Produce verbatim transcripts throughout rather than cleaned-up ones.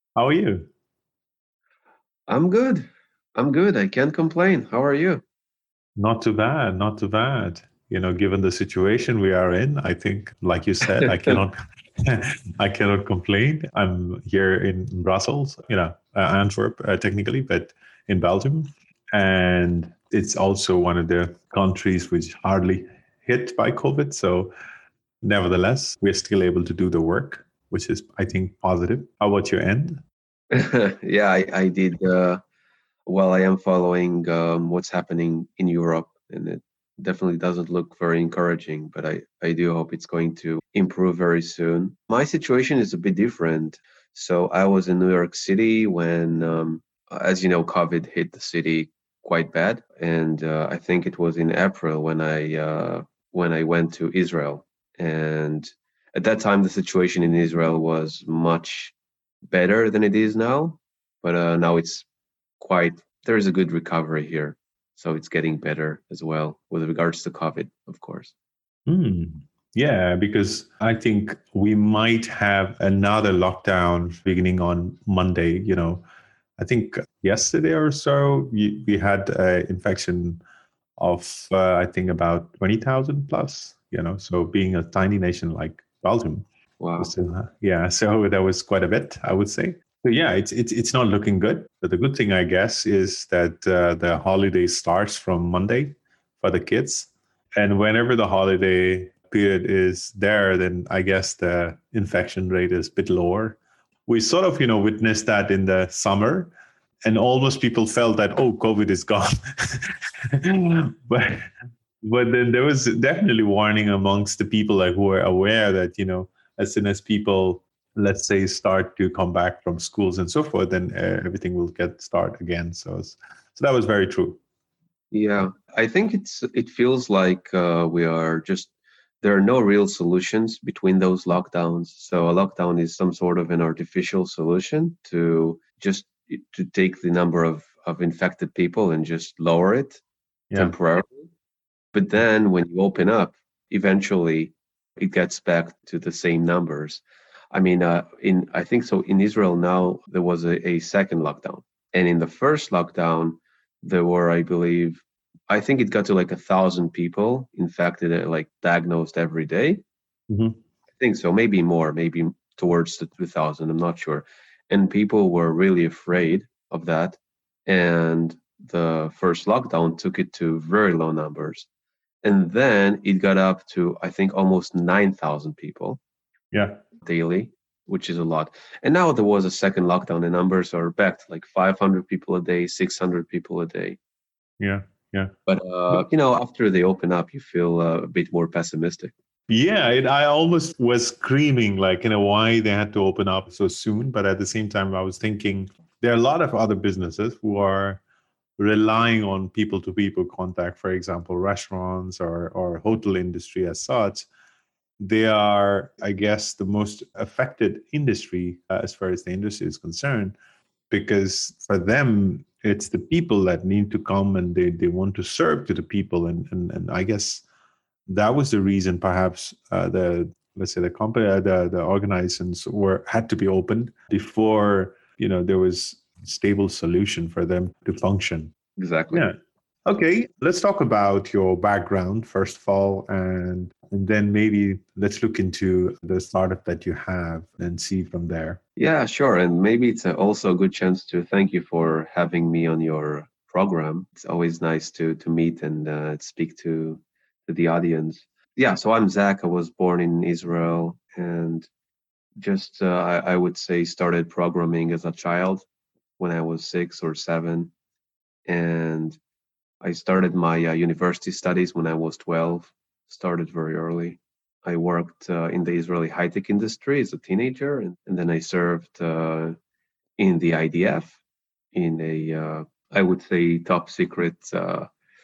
How are you? I'm good. I'm good. I can't complain. How are you? Not too bad, not too bad. You know, given the situation we are in, I think, like you said, I cannot, I cannot complain. I'm here in Brussels, you know, uh, Antwerp, uh, technically, but in Belgium, and it's also one of the countries which hardly hit by COVID. So, nevertheless, we're still able to do the work, which is, I think, positive. How about your end? Yeah, I, I did. Uh, well, I am following um, what's happening in Europe, and it definitely doesn't look very encouraging, but I, I do hope it's going to improve very soon. My situation is a bit different. So I was in New York City when, um, as you know, COVID hit the city quite bad, and uh, I think it was in April when I uh, when I went to Israel, and at that time the situation in Israel was much better than it is now, but uh, now it's quite there is a good recovery here, so it's getting better as well with regards to COVID, of course. Hmm. Yeah, because I think we might have another lockdown beginning on Monday. You know, I think yesterday or so we, we had an infection of uh, I think about twenty thousand plus. You know, so being a tiny nation like Belgium, Wow. was, uh, yeah, so that was quite a bit, I would say. So yeah, it's it's it's not looking good. But the good thing, I guess, is that uh, the holiday starts from Monday for the kids, and whenever the holiday period is there, then I guess the infection rate is a bit lower. We sort of, you know, witnessed that in the summer, and almost people felt that, oh, COVID is gone. but but then there was definitely warning amongst the people like who were aware that, you know, as soon as people, let's say, start to come back from schools and so forth, then uh, everything will get start again. So it's- so that was very true. Yeah, I think it's it feels like uh, we are just there are no real solutions between those lockdowns. So a lockdown is some sort of an artificial solution to just to take the number of of infected people and just lower it Yeah. temporarily. But then when you open up, eventually it gets back to the same numbers. I mean, uh, in I think so in Israel now there was a, a second lockdown, and in the first lockdown there were, I believe, I think it got to like a thousand people infected, uh, like diagnosed every day. Mhm. I think so, maybe more, maybe towards the two thousand. I'm not sure, and people were really afraid of that, and the first lockdown took it to very low numbers, and then it got up to, I think, almost nine thousand people Yeah. daily, which is a lot. And now there was a second lockdown, the numbers are back to like five hundred people a day, six hundred people a day. Yeah. Yeah. But, uh, you know, after they open up, you feel uh, a bit more pessimistic. Yeah, it, I almost was screaming, like, you know, why they had to open up so soon. But at the same time, I was thinking there are a lot of other businesses who are relying on people to people contact, for example, restaurants or, or hotel industry as such. They are, I guess, the most affected industry uh, as far as the industry is concerned, because for them, it's the people that need to come and they, they want to serve to the people. And, and, and I guess that was the reason perhaps uh, the let's say the company uh, the the organizations were had to be opened before you know there was stable solution for them to function. Exactly. Yeah. Okay, let's talk about your background first of all, and and then maybe let's look into the startup that you have and see from there. Yeah, sure. And maybe it's a, also a good chance to thank you for having me on your program. It's always nice to to meet and uh, speak to to the audience. Yeah, so I'm Zach. I was born in Israel and just uh, I, I would say started programming as a child when I was six or seven, and I started my uh, university studies when I was twelve. Started very early. I worked uh, in the Israeli high tech industry as a teenager, and, and then I served uh, in the I D F in a uh, I would say top secret uh,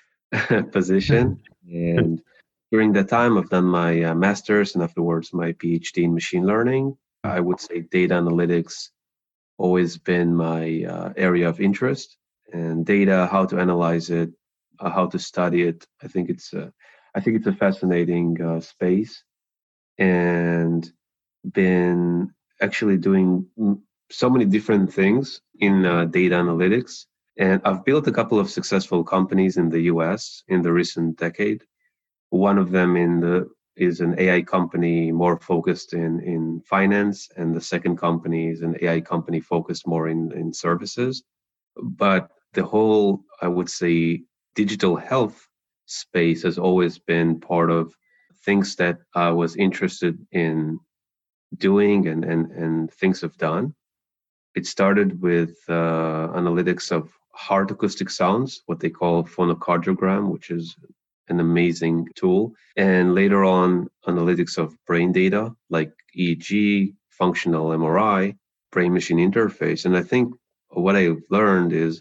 position. And during that time, I've done my uh, master's and afterwards my PhD in machine learning. I would say data analytics always been my uh, area of interest, and data, how to analyze it, uh, how to study it. I think it's a, I think it's a fascinating uh, space, and been actually doing so many different things in uh, data analytics. And I've built a couple of successful companies in the U S in the recent decade. One of them in the is an A I company more focused in, in finance, and the second company is an A I company focused more in, in services. But the whole, I would say, digital health space has always been part of things that I was interested in doing and, and, and things have done. It started with uh, analytics of heart acoustic sounds, what they call phonocardiogram, which is an amazing tool. And later on, analytics of brain data like E E G, functional M R I, brain-machine interface. And I think what I've learned is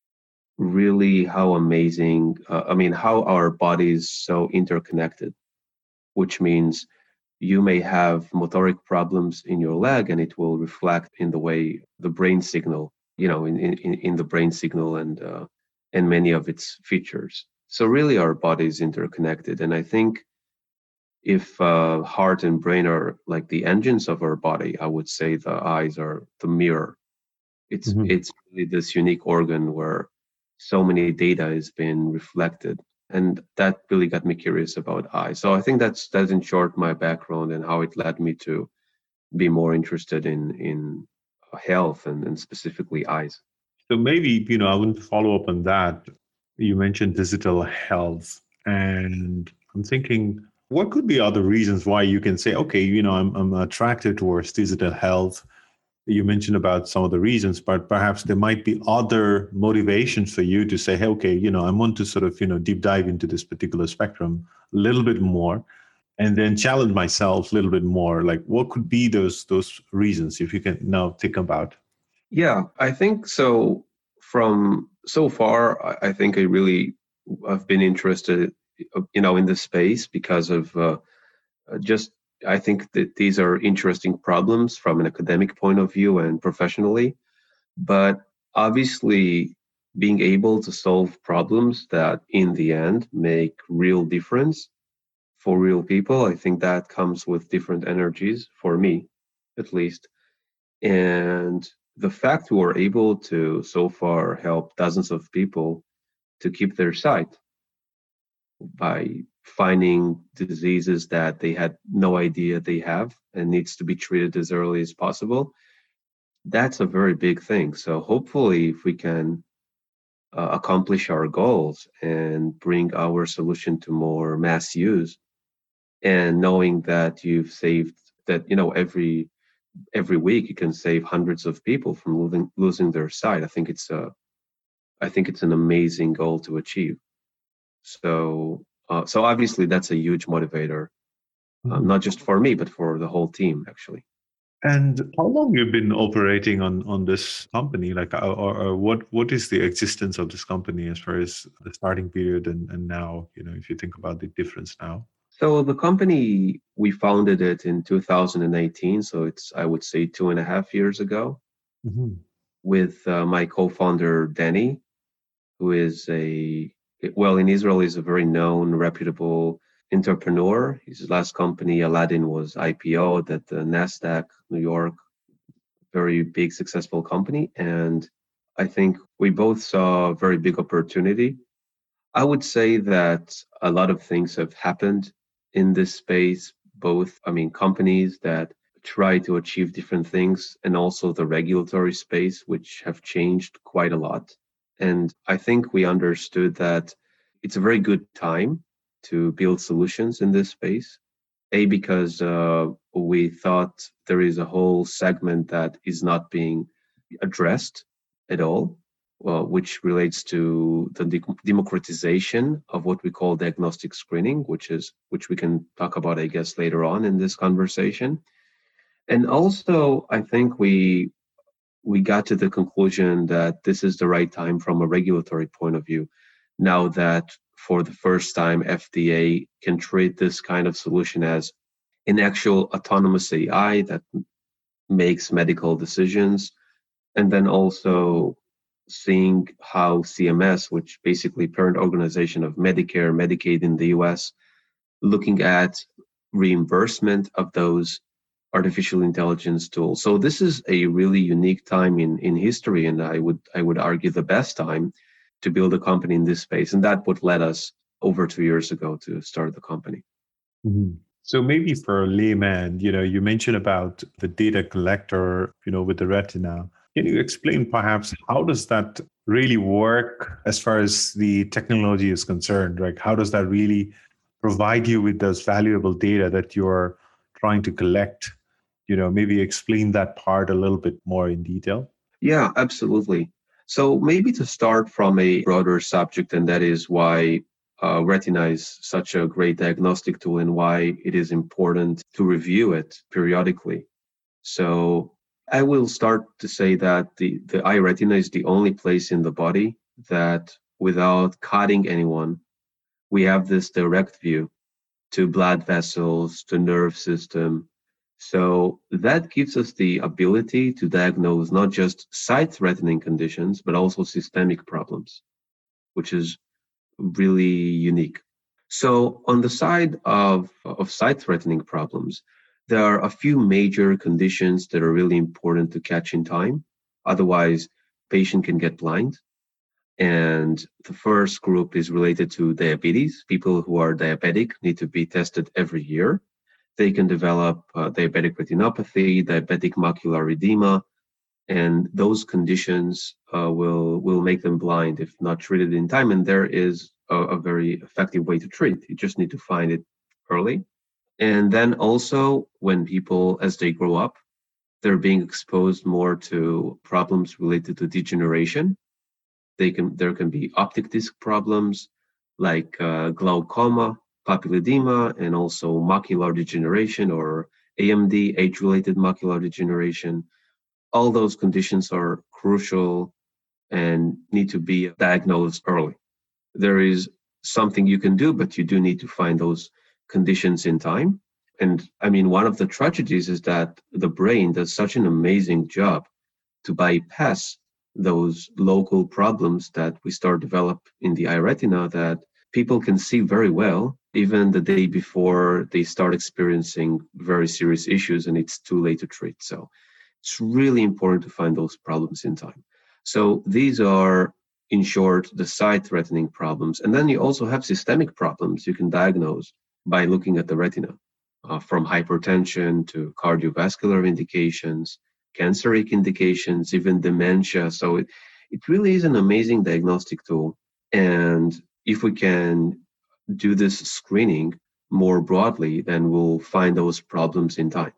really how amazing, uh, I mean, how our body is so interconnected, which means you may have motoric problems in your leg and it will reflect in the way the brain signal, you know, in, in, in the brain signal and, uh, and many of its features. So really our body is interconnected. And I think if uh, heart and brain are like the engines of our body, I would say the eyes are the mirror. It's mm-hmm. it's really this unique organ where so many data is being reflected. And that really got me curious about eyes. So I think that's that's in short my background and how it led me to be more interested in in health and, and specifically eyes. So maybe, you know, I want to follow up on that. You mentioned digital health, and I'm thinking, what could be other reasons why you can say, okay, you know, I'm I'm attracted towards digital health. You mentioned about some of the reasons, but perhaps there might be other motivations for you to say, hey, okay, you know, I want to sort of, you know, deep dive into this particular spectrum a little bit more and then challenge myself a little bit more. Like what could be those those reasons if you can now think about? Yeah, I think so. From so far, I think I really have been interested, you know, in this space because of uh, just I think that these are interesting problems from an academic point of view and professionally, but obviously being able to solve problems that in the end make real difference for real people, I think that comes with different energies for me, at least. And the fact we were able to so far help dozens of people to keep their sight by finding diseases that they had no idea they have and needs to be treated as early as possible, that's a very big thing. So hopefully if we can uh, accomplish our goals and bring our solution to more mass use, and knowing that you've saved that, you know, every every week you can save hundreds of people from losing losing their sight, I think it's a I think it's an amazing goal to achieve. So Uh, so obviously that's a huge motivator, um, mm-hmm. not just for me, but for the whole team, actually. And how long you've been operating on, on this company? Like, or, or what what is the existence of this company as far as the starting period and, and now, you know, if you think about the difference now? So the company, we founded it in two thousand eighteen. So it's, I would say, two and a half years ago mm-hmm. with uh, my co-founder, Danny, who is a Well, in Israel, he's a very known, reputable entrepreneur. His last company, Aladdin, was I P O'd at the NASDAQ, New York, very big, successful company. And I think we both saw a very big opportunity. I would say that a lot of things have happened in this space, both, I mean, companies that try to achieve different things and also the regulatory space, which have changed quite a lot. And I think we understood that it's a very good time to build solutions in this space. A, because uh, we thought there is a whole segment that is not being addressed at all, well, which relates to the de- democratization of what we call diagnostic screening, which is which we can talk about, I guess, later on in this conversation. And also, I think we we got to the conclusion that this is the right time from a regulatory point of view. Now that for the first time, F D A can treat this kind of solution as an actual autonomous A I that makes medical decisions. And then also seeing how C M S, which basically parent organization of Medicare, Medicaid in the U S, looking at reimbursement of those artificial intelligence tool. So this is a really unique time in, in history, and I would I would argue the best time to build a company in this space. And that what led us over two years ago to start the company. Mhm. So maybe for a layman, you know, you mentioned about the data collector, you know, with the retina. Can you explain perhaps how does that really work as far as the technology is concerned? Like how does that really provide you with those valuable data that you're trying to collect? You know, maybe explain that part a little bit more in detail. Yeah, absolutely. So maybe to start from a broader subject, and that is why uh, Retina is such a great diagnostic tool and why it is important to review it periodically. So I will start to say that the, the eye retina is the only place in the body that without cutting anyone, we have this direct view to blood vessels, to nerve system. So that gives us the ability to diagnose not just sight-threatening conditions, but also systemic problems, which is really unique. So on the side of, of sight-threatening problems, there are a few major conditions that are really important to catch in time. Otherwise, patient can get blind. And the first group is related to diabetes. People who are diabetic need to be tested every year. They can develop uh, diabetic retinopathy, diabetic macular edema, and those conditions uh, will will make them blind if not treated in time. And there is a, a very effective way to treat. You just need to find it early. And then also, when people, as they grow up, they're being exposed more to problems related to degeneration. They can there can be optic disc problems like uh, glaucoma, papilledema, and also macular degeneration or A M D, age-related macular degeneration. All those conditions are crucial and need to be diagnosed early. There is something you can do, but you do need to find those conditions in time. And I mean, one of the tragedies is that the brain does such an amazing job to bypass those local problems that we start develop in the eye retina that people can see very well even the day before they start experiencing very serious issues and it's too late to treat. So it's really important to find those problems in time. So these are, in short, the sight-threatening problems. And then you also have systemic problems you can diagnose by looking at the retina, uh, from hypertension to cardiovascular indications, canceric indications, even dementia. So it, it really is an amazing diagnostic tool. And if we can do this screening more broadly, then we'll find those problems in time.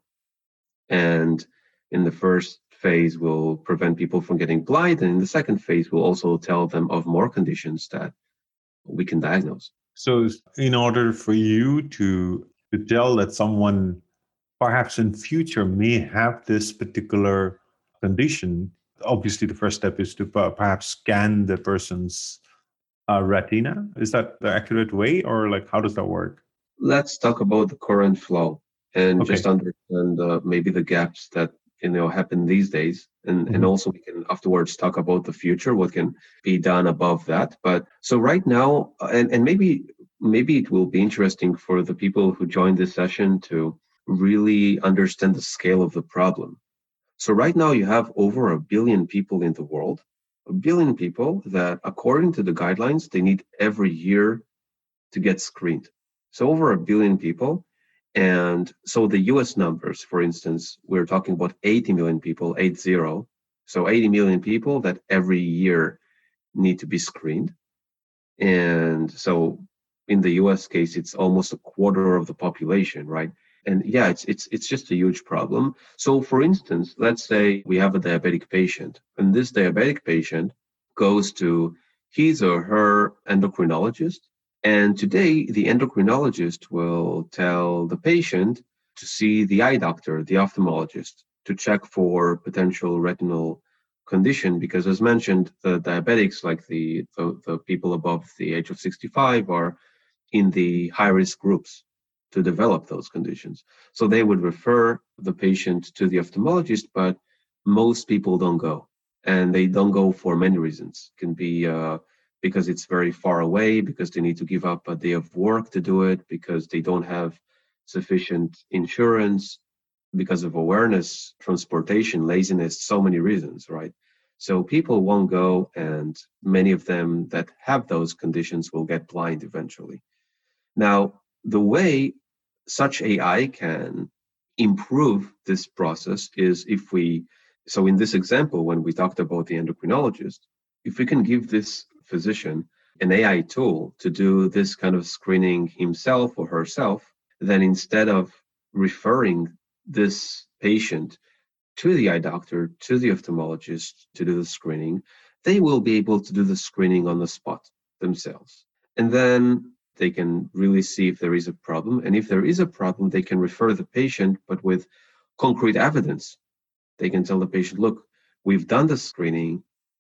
And in the first phase, we'll prevent people from getting blind. And in the second phase, we'll also tell them of more conditions that we can diagnose. So in order for you to, to tell that someone perhaps in future may have this particular condition, obviously the first step is to perhaps scan the person's uh, retina. Is that the accurate way, or like how does that work? Let's talk about the current flow and Okay. just understand uh, maybe the gaps that you know happen these days, and Mm-hmm. and also we can afterwards talk about the future, what can be done above that. But so right now, and and maybe maybe it will be interesting for the people who join this session to really understand the scale of the problem. So right now you have over a billion people in the world, a billion people that according to the guidelines, they need every year to get screened. So over a billion people. And so the U S numbers, for instance, we're talking about eighty million people, eight zero. So eighty million people that every year need to be screened. And so in the U S case, it's almost a quarter of the population, right? And yeah, it's it's it's just a huge problem. So for instance, let's say we have a diabetic patient, and this diabetic patient goes to his or her endocrinologist. And today, the endocrinologist will tell the patient to see the eye doctor, the ophthalmologist, to check for potential retinal condition. Because as mentioned, the diabetics, like the, the, the people above the age of sixty-five, are in the high-risk groups to develop those conditions. So they would refer the patient to the ophthalmologist, but most people don't go. And they don't go for many reasons. It can be uh, because it's very far away, because they need to give up a day of work to do it, because they don't have sufficient insurance, because of awareness, transportation, laziness, so many reasons, right? So people won't go, and many of them that have those conditions will get blind eventually. Now, the way such A I can improve this process is if we, so in this example, when we talked about the endocrinologist, if we can give this physician an A I tool to do this kind of screening himself or herself, then instead of referring this patient to the eye doctor, to the ophthalmologist to do the screening, they will be able to do the screening on the spot themselves. And then they can really see if there is a problem. And if there is a problem, they can refer the patient, but with concrete evidence. They can tell the patient, look, we've done the screening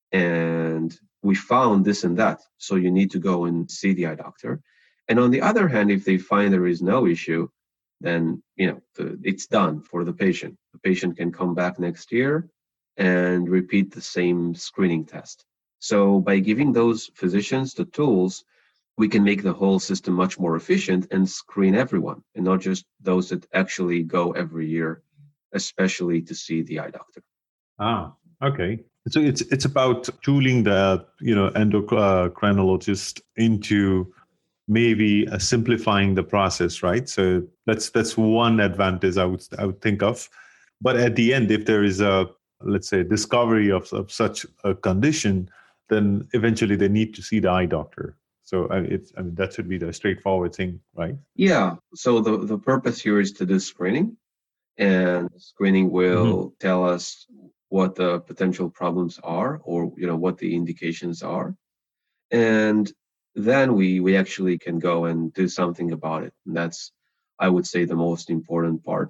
and we found this and that. So you need to go and see the eye doctor. And on the other hand, if they find there is no issue, then you know the, it's done for the patient. The patient can come back next year and repeat the same screening test. So by giving those physicians the tools, we can make the whole system much more efficient and screen everyone, and not just those that actually go every year, especially to see the eye doctor. Ah, okay. So it's it's about tooling the you know endocrinologist into maybe uh, simplifying the process, right? So that's that's one advantage I would I would think of. But at the end, if there is a, let's say, discovery of, of such a condition, then eventually they need to see the eye doctor. So uh, it's I mean that should be the straightforward thing, right? Yeah. So the the purpose here is to do screening, and screening will mm-hmm. tell us what the potential problems are, or you know what the indications are, and then we we actually can go and do something about it. And that's, I would say, the most important part.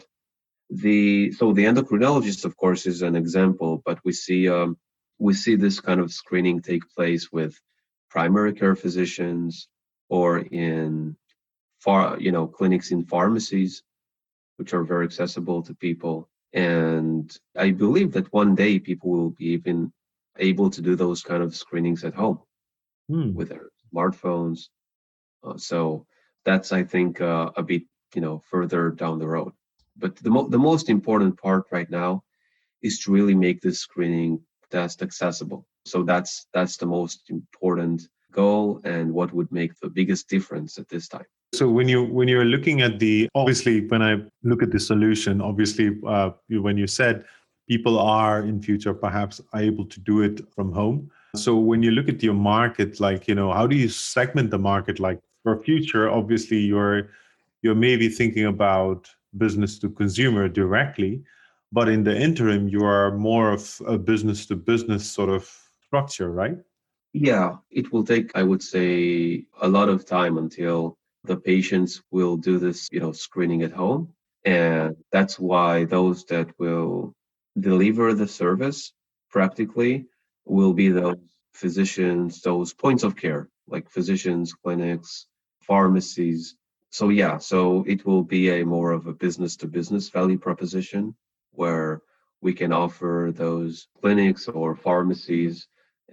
The so the endocrinologist, of course, is an example, but we see um, we see this kind of screening take place with primary care physicians or in far you know clinics in pharmacies, which are very accessible to people. And I believe that one day people will be even able to do those kind of screenings at home hmm. with their smartphones. Uh, so that's, I think, uh, a bit, you know, further down the road. But the, mo- the most important part right now is to really make this screening test accessible. So that's that's the most important goal and what would make the biggest difference at this time. So when you when you're looking at the, obviously when I look at the solution, obviously uh, when you said people are in future perhaps able to do it from home. So when you look at your market, like, you know, how do you segment the market? Like for future, obviously you're you're maybe thinking about business to consumer directly, but in the interim, you are more of a business to business sort of structure, right? Yeah, it will take, I would say, a lot of time until the patients will do this, you know, screening at home. And that's why those that will deliver the service practically will be those physicians, those points of care, like physicians, clinics, pharmacies. So yeah, so it will be a more of a business to business value proposition where we can offer those clinics or pharmacies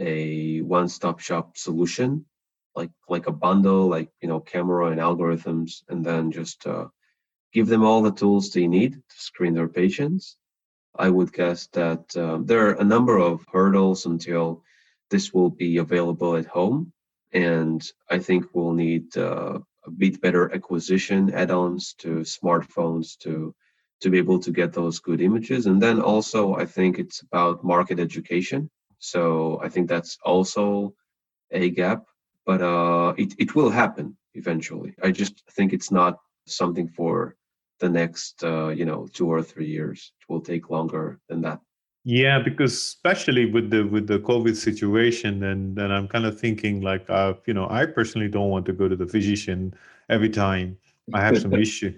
a one-stop shop solution, like like a bundle, like you know, camera and algorithms, and then just uh, give them all the tools they need to screen their patients. I would guess that um, there are a number of hurdles until this will be available at home, and I think we'll need uh, a bit better acquisition add-ons to smartphones to to be able to get those good images. And then also, I think it's about market education. So I think that's also a gap, but uh, it, it will happen eventually. I just think it's not something for the next, uh, you know, two or three years. It will take longer than that. Yeah, because especially with the with the COVID situation, and then I'm kind of thinking like, uh, you know, I personally don't want to go to the physician every time I have some issue.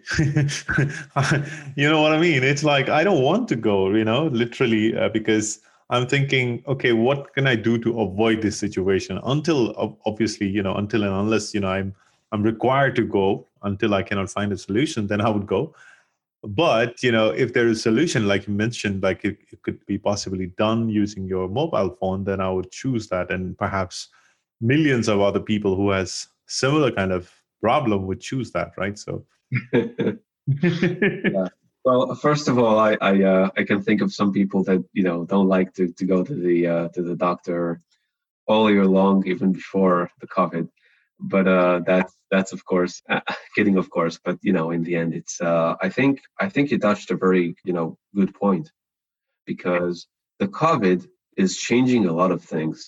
You know what I mean? It's like I don't want to go, you know, literally, uh, because I'm thinking, okay, what can I do to avoid this situation? Until obviously, you know, until and unless, you know, I'm I'm required to go until I cannot find a solution, then I would go. But, you know, if there is a solution, like you mentioned, like it, it could be possibly done using your mobile phone, then I would choose that. And perhaps millions of other people who has similar kind of problem would choose that, right? So yeah. Well, first of all, I I, uh, I can think of some people that you know don't like to, to go to the uh, to the doctor all year long, even before the COVID. But uh, that's that's of course uh, kidding, of course. But you know, in the end, it's uh, I think I think you touched a very you know good point, because the COVID is changing a lot of things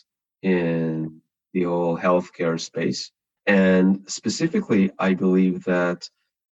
in the whole healthcare space, and specifically, I believe that.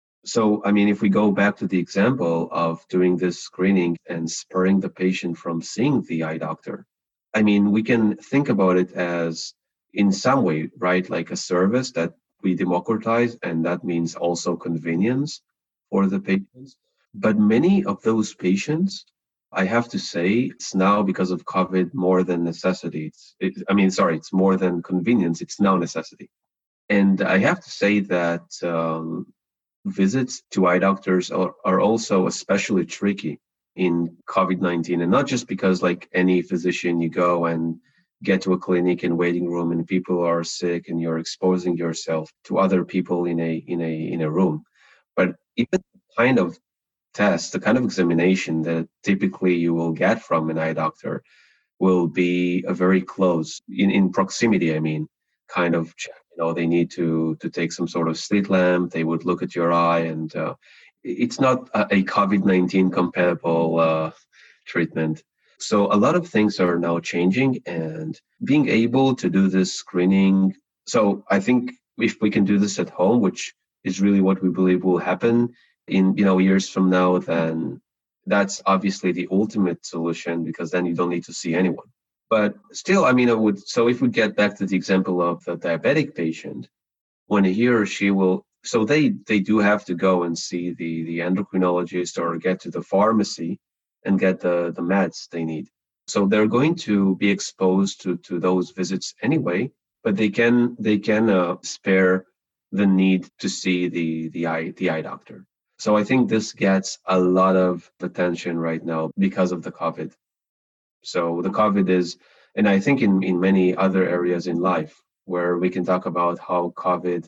So, I mean, if we go back to the example of doing this screening and spurring the patient from seeing the eye doctor, I mean, we can think about it as in some way, right? Like a service that we democratize, and that means also convenience for the patients. But many of those patients, I have to say, it's now because of COVID more than necessity. It's, it, I mean, sorry, it's more than convenience, it's now necessity. And I have to say that um, visits to eye doctors are, are also especially tricky in COVID nineteen. And not just because, like any physician, you go and get to a clinic and waiting room and people are sick and you're exposing yourself to other people in a in a in a room, but even the kind of test, the kind of examination that typically you will get from an eye doctor will be a very close in, in proximity, I mean, kind of check. You know, they need to to take some sort of slit lamp. They would look at your eye, and uh, it's not a, a COVID nineteen compatible uh, treatment. So a lot of things are now changing, and being able to do this screening. So I think if we can do this at home, which is really what we believe will happen in you know years from now, then that's obviously the ultimate solution, because then you don't need to see anyone. But still, I mean, I would. So if we get back to the example of the diabetic patient, when he or she will, so they they do have to go and see the the endocrinologist or get to the pharmacy and get the the meds they need. So they're going to be exposed to to those visits anyway, but they can they can uh, spare the need to see the the eye the eye doctor. So I think this gets a lot of attention right now because of the COVID. So the COVID is, and I think in, in many other areas in life where we can talk about how COVID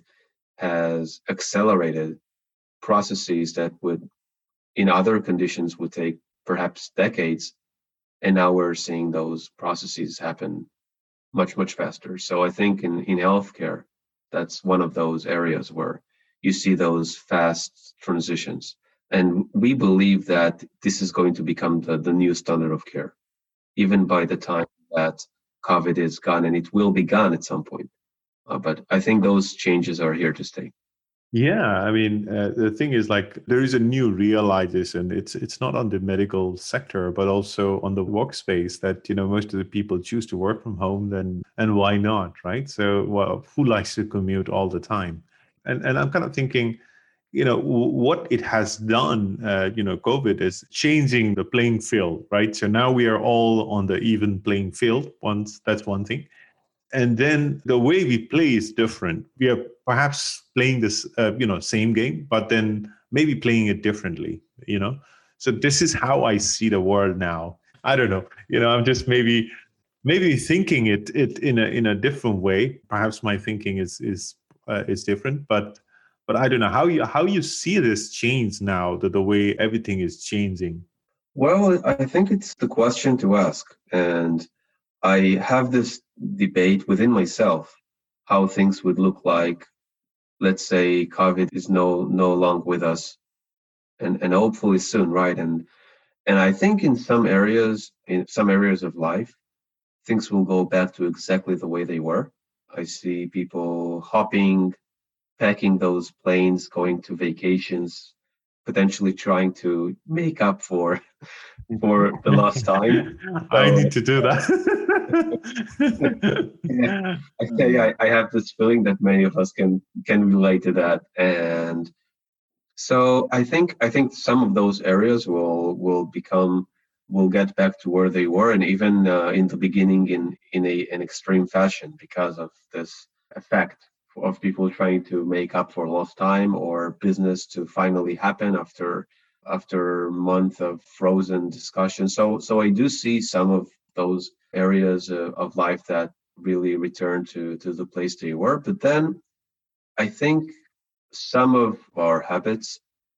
has accelerated processes that would, in other conditions, would take perhaps decades. And now we're seeing those processes happen much, much faster. So I think in, in healthcare, that's one of those areas where you see those fast transitions. And we believe that this is going to become the, the new standard of care, even by the time that COVID is gone, and it will be gone at some point. Uh, but I think those changes are here to stay. Yeah, I mean, uh, the thing is, like, there is a new realization. It's it's not on the medical sector, but also on the workspace that, you know, most of the people choose to work from home. Then, and why not, right? So, well, who likes to commute all the time? And and I'm kind of thinking, you know, w- what it has done, uh, you know, COVID is changing the playing field, right? So now we are all on the even playing field. Once that's one thing, and then the way we play is different. We are perhaps playing this uh, you know same game, but then maybe playing it differently, you know so this is how I see the world now. I don't know, you know I'm just maybe maybe thinking it it in a in a different way. Perhaps my thinking is is uh, is different, but but I don't know how you how you see this change now, the, the way everything is changing. Well, I think it's the question to ask. And I have this debate within myself how things would look like. Let's say COVID is no no longer with us, and, and hopefully soon, right? And and I think in some areas, in some areas of life, things will go back to exactly the way they were. I see people hopping, packing those planes, going to vacations, potentially trying to make up for for the lost time. I So need to do that. yeah, I say I, I have this feeling that many of us can can relate to that. And so I think I think some of those areas will will become will get back to where they were, and even uh, in the beginning in in a an extreme fashion, because of this effect of people trying to make up for lost time or business to finally happen after after a month of frozen discussion. So so I do see some of those areas uh, of life that really return to to the place they were. But then I think some of our habits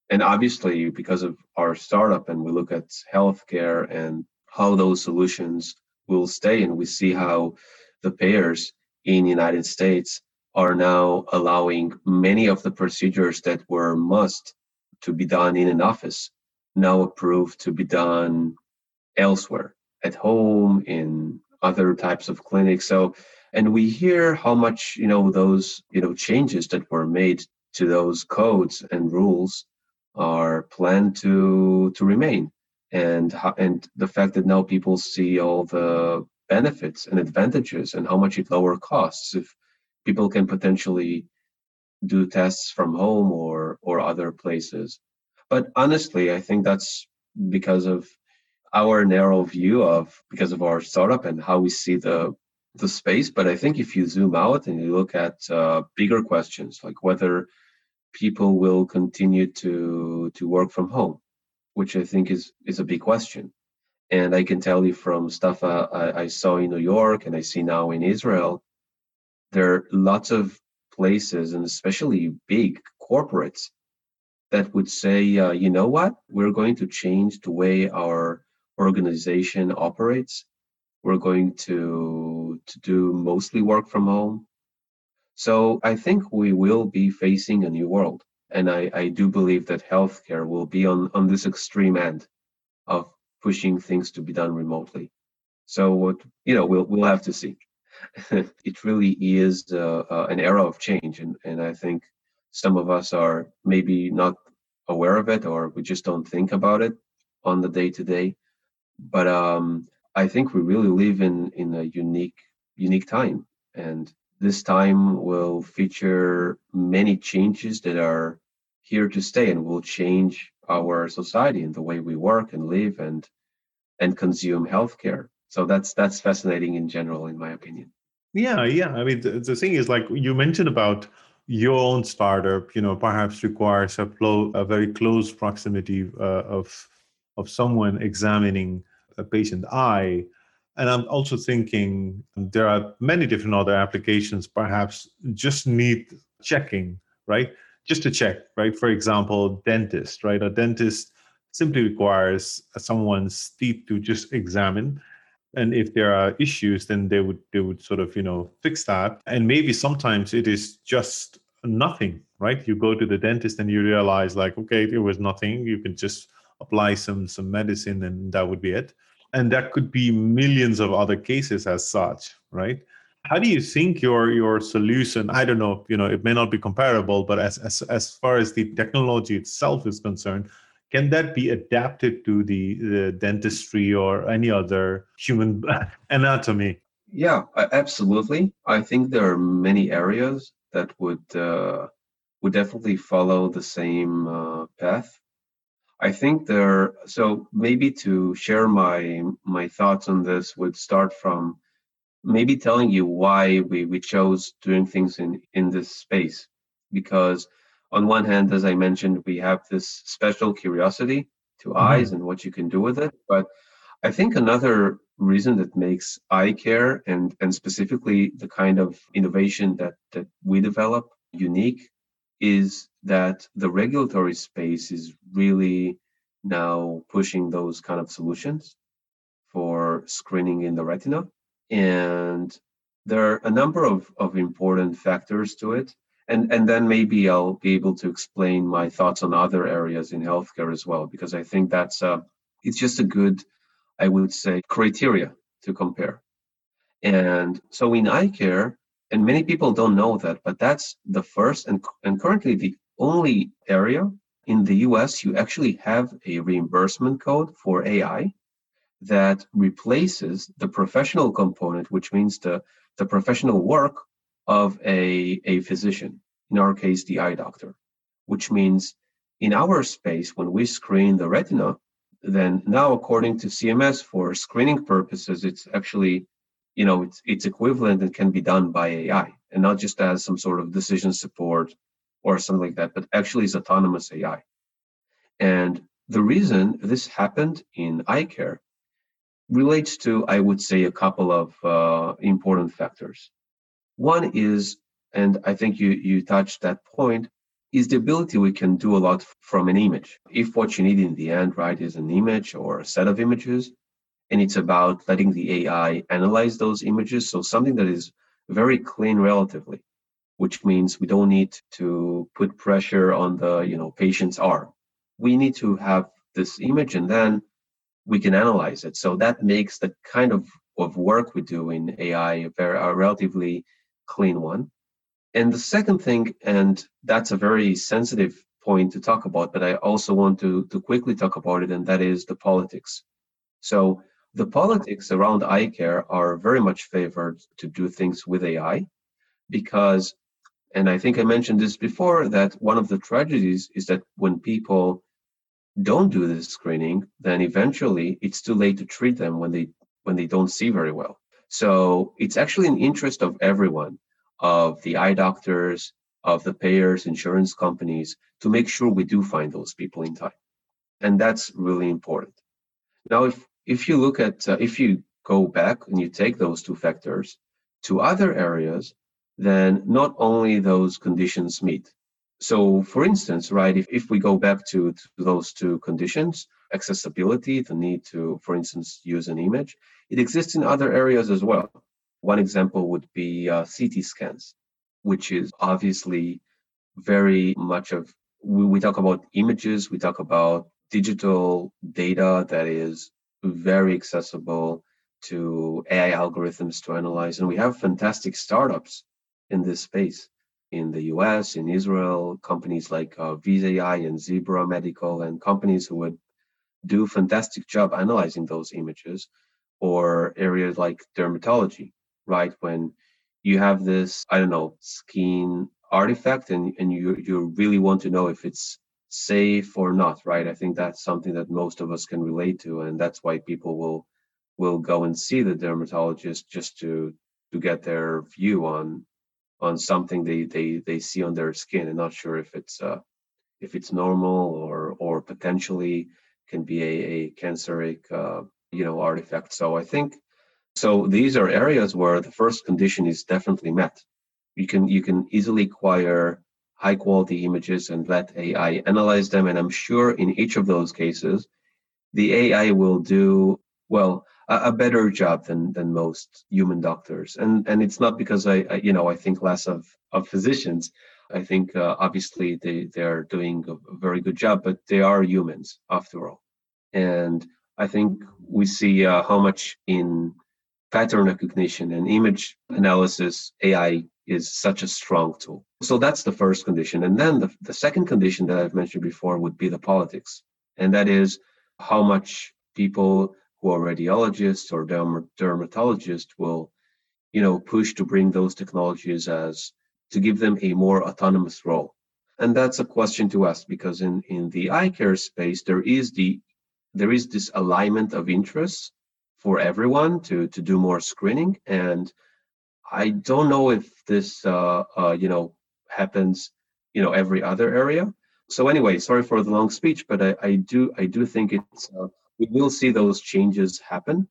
And obviously, because of our startup and we look at healthcare and how those solutions will stay, and we see how the payers in the United States are now allowing many of the procedures that were must to be done in an office now approved to be done elsewhere, at home, in other types of clinics. So, and we hear how much, you know, those, you know, changes that were made to those codes and rules are planned to to remain. And how, and the fact that now people see all the benefits and advantages and how much it lower costs if people can potentially do tests from home or or other places. But honestly, I think that's because of our narrow view of because of our startup and how we see the the space. But I think if you zoom out and you look at uh, bigger questions like whether people will continue to to work from home, which I think is is a big question. And I can tell you from stuff uh, I, I saw in New York and I see now in Israel, there are lots of places and especially big corporates that would say, uh, you know what, we're going to change the way our organization operates. We're going to to do mostly work from home. So I think we will be facing a new world. And I, I do believe that healthcare will be on, on this extreme end of pushing things to be done remotely. So what you know, we'll we'll have to see. It really is uh, uh, an era of change, and and I think some of us are maybe not aware of it, or we just don't think about it on the day to day. But um, I think we really live in in a unique unique time, and this time will feature many changes that are here to stay and will change our society and the way we work and live and and consume healthcare. So that's that's fascinating in general, in my opinion. Yeah, yeah. I mean, the, the thing is, like you mentioned about your own startup, you know, perhaps requires a, clo- a very close proximity uh, of of someone examining a patient eye. And I'm also thinking there are many different other applications, perhaps just need checking, right? Just to check, right? For example, dentist, right? A dentist simply requires someone's teeth to just examine, and if there are issues, then they would they would sort of, you know, fix that. And maybe sometimes it is just nothing, right? You go to the dentist and you realize, like, okay, there was nothing, you can just apply some some medicine and that would be it. And that could be millions of other cases as such, right? How do you think your your solution, I don't know, you know, it may not be comparable, but as as as far as the technology itself is concerned, can that be adapted to the, the dentistry or any other human anatomy? Yeah, a- absolutely. I think there are many areas that would uh, would definitely follow the same uh, path. I think there. So maybe to share my my thoughts on this would start from maybe telling you why we, we chose doing things in, in this space. Because on one hand, as I mentioned, we have this special curiosity to eyes Mhm. and what you can do with it. But I think another reason that makes eye care and, and specifically the kind of innovation that, that we develop unique is that the regulatory space is really now pushing those kind of solutions for screening in the retina. And there are a number of, of important factors to it. And, and then maybe I'll be able to explain my thoughts on other areas in healthcare as well, because I think that's uh, it's just a good, I would say, criteria to compare. And so in eye care, and many people don't know that, but that's the first and, and currently the only area in the U S you actually have a reimbursement code for A I that replaces the professional component, which means the, the professional work of a, a physician, in our case, the eye doctor, which means in our space, when we screen the retina, then now according to C M S for screening purposes, it's actually, you know, it's, it's equivalent and can be done by A I and not just as some sort of decision support or something like that, but actually is autonomous A I. And the reason this happened in eye care relates to, I would say, a couple of uh, important factors. One is, and I think you you touched that point, is the ability we can do a lot from an image. If what you need in the end, right, is an image or a set of images, and it's about letting the A I analyze those images, so something that is very clean relatively, which means we don't need to put pressure on the, you know, patient's arm. We need to have this image and then we can analyze it. So that makes the kind of, of work we do in A I a, very, a relatively clean one. And the second thing, and that's a very sensitive point to talk about, but I also want to, to quickly talk about it, and that is the politics. So the politics around eye care are very much favored to do things with A I because, and I think I mentioned this before, that one of the tragedies is that when people don't do this screening, then eventually it's too late to treat them when they when they don't see very well. So it's actually an interest of everyone, of the eye doctors, of the payers, insurance companies, to make sure we do find those people in time. And that's really important. Now, if if you look at, uh, if you go back and you take those two factors to other areas, then not only those conditions meet. So for instance, right, if, if we go back to, to those two conditions, accessibility, the need to, for instance, use an image, it exists in other areas as well. One example would be uh, C T scans, which is obviously very much of, we, we talk about images, we talk about digital data that is very accessible to A I algorithms to analyze. And we have fantastic startups in this space in the U S, in Israel, companies like uh, Viz.A I and Zebra Medical, and companies who would do fantastic job analyzing those images, or areas like dermatology, right? When you have this, I don't know, skin artifact and, and you, you really want to know if it's safe or not, right? I think that's something that most of us can relate to, and that's why people will will go and see the dermatologist just to to get their view on on something they they they see on their skin and not sure if it's uh if it's normal or or potentially can be a, a canceric uh, you know artifact. So I think, so these are areas where the first condition is definitely met. You can you can easily acquire high quality images and let A I analyze them, and I'm sure in each of those cases the A I will do, well, a, a better job than than most human doctors. And and it's not because I, I you know I think less of of physicians. I think uh, obviously they they're doing a, a very good job, but they are humans after all. And I think we see uh, how much in pattern recognition and image analysis A I is such a strong tool. So that's the first condition. And then the, the second condition that I've mentioned before would be the politics. And that is how much people who are radiologists or derm- dermatologists will, you know, push to bring those technologies as to give them a more autonomous role. And that's a question to ask, because in, in the eye care space, there is the there is this alignment of interests for everyone to to do more screening. And I don't know if this uh, uh, you know happens you know every other area. So anyway, sorry for the long speech, but I, I do I do think it's uh, we will see those changes happen,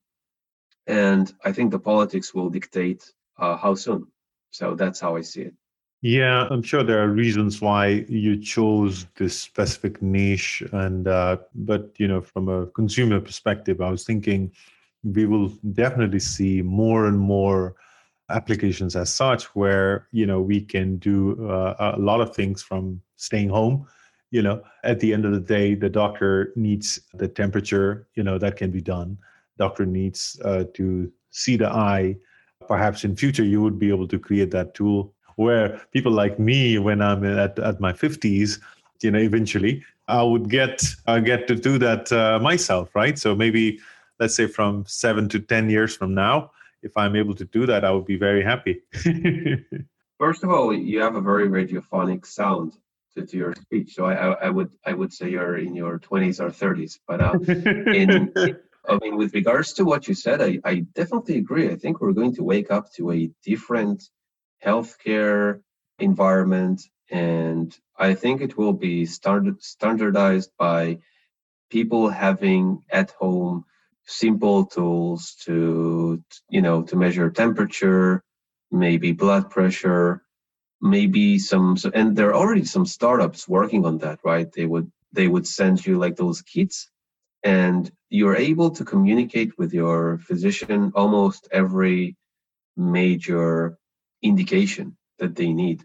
and I think the politics will dictate uh, how soon. So that's how I see it. Yeah, I'm sure there are reasons why you chose this specific niche, and uh, but you know, from a consumer perspective, I was thinking we will definitely see more and more applications as such, where you know we can do uh, a lot of things from staying home. You know, at the end of the day, the doctor needs the temperature. You know, that can be done. Doctor needs uh, to see the eye. Perhaps in future you would be able to create that tool where people like me, when I'm at, at my fifties, you know, eventually I would get uh, get to do that uh, myself, right? So maybe, let's say, from seven to ten years from now, if I'm able to do that, I would be very happy. First of all, you have a very radiophonic sound to, to your speech, so I, I, I would I would say you're in your twenties or thirties. But uh, in I mean, with regards to what you said, I, I definitely agree. I think we're going to wake up to a different healthcare environment, and I think it will be standard, standardized by people having at home simple tools to, you know, to measure temperature, maybe blood pressure, maybe some, so, and there are already some startups working on that, right? They would they would send you like those kits, and you're able to communicate with your physician almost every major indication that they need.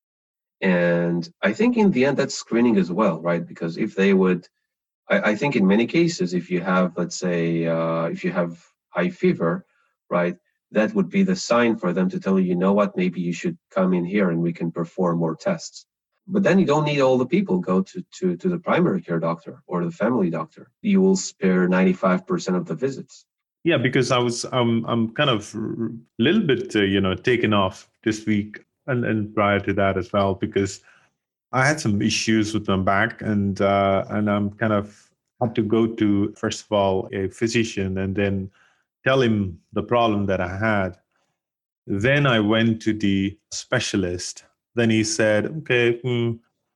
And I think in the end, that's screening as well, right? Because if they would, I, I think in many cases, if you have, let's say, uh, if you have high fever, right, that would be the sign for them to tell you, you know what, maybe you should come in here and we can perform more tests. But then you don't need all the people go to, to, to the primary care doctor or the family doctor. You will spare ninety-five percent of the visits. Yeah, because I was um I'm kind of a little bit uh, you know taken off this week and, and prior to that as well, because I had some issues with my back, and uh, and I'm kind of had to go to, first of all, a physician and then tell him the problem that I had. Then I went to the specialist. Then he said, okay, hmm,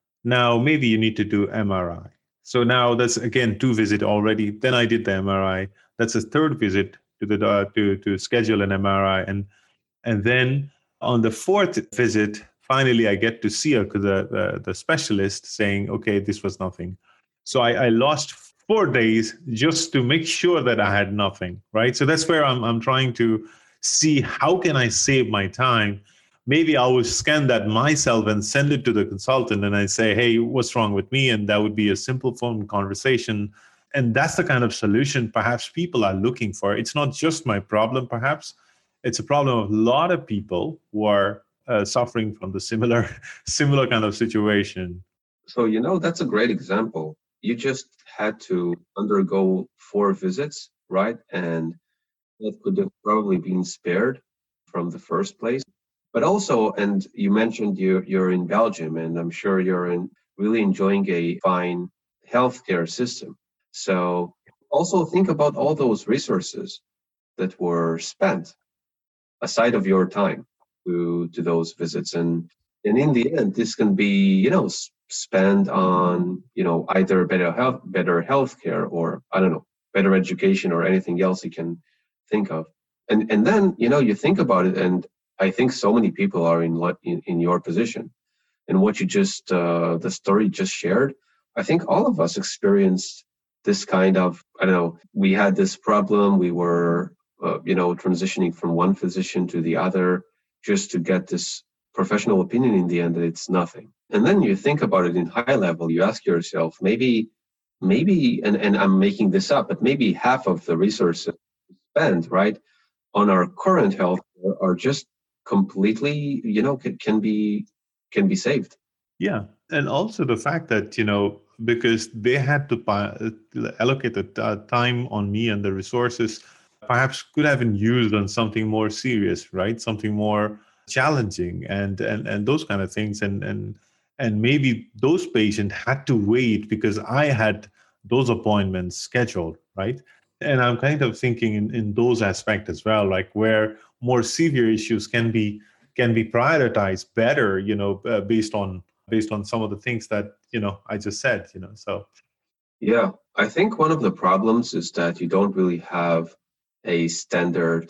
now maybe you need to do M R I. So now that's again two visit already. Then I did the M R I. That's a third visit to the uh, to to schedule an M R I, and and then on the fourth visit, finally I get to see her, the, the the specialist, saying, okay, this was nothing. So I, I lost four days just to make sure that I had nothing, right? So that's where I'm I'm trying to see how can I save my time. Maybe I will scan that myself and send it to the consultant, and I say, hey, what's wrong with me? And that would be a simple phone conversation. And that's the kind of solution perhaps people are looking for. It's not just my problem, perhaps. It's a problem of a lot of people who are uh, suffering from the similar, similar kind of situation. So, you know, that's a great example. You just had to undergo four visits, right? And that could have probably been spared from the first place. But also, and you mentioned you're, you're in Belgium, and I'm sure you're in really enjoying a fine healthcare system. So also think about all those resources that were spent aside of your time to, to those visits. And, and in the end, this can be, you know, spent on, you know, either better health, better healthcare, or, I don't know, better education, or anything else you can think of. And, and then, you know, you think about it, and I think so many people are in in, in your position, and what you just uh, the story just shared. I think all of us experienced this kind of, I don't know, we had this problem. We were uh, you know transitioning from one physician to the other just to get this professional opinion. In the end, that it's nothing. And then you think about it in high level. You ask yourself, maybe, maybe, and and I'm making this up, but maybe half of the resources spent right on our current health are just completely, you know, can, can be can be saved. Yeah, and also the fact that, you know, because they had to uh, allocate the uh, time on me and the resources, perhaps could have been used on something more serious, right? Something more challenging, and and and those kind of things, and and and maybe those patients had to wait because I had those appointments scheduled, right? And I'm kind of thinking in, in those aspects as well, like where more severe issues can be can be prioritized better, you know, uh, based on based on some of the things that, you know, I just said, you know. So yeah, I think one of the problems is that you don't really have a standard